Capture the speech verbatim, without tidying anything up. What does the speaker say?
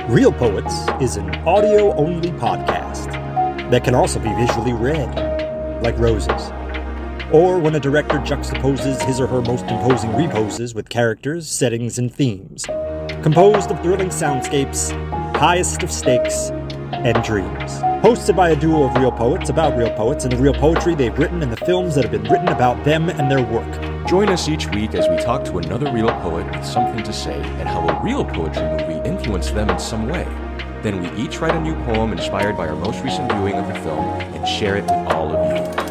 Real Poets is an audio-only podcast that can also be visually read, like roses. Or when a director juxtaposes his or her most imposing reposes with characters, settings, and themes, composed of thrilling soundscapes, highest of stakes, and dreams. Hosted by a duo of real poets about real poets and the real poetry they've written and the films that have been written about them and their work. Join us each week as we talk to another real poet with something to say and how a real poetry movie influenced them in some way. Then we each write a new poem inspired by our most recent viewing of the film and share it with all of you.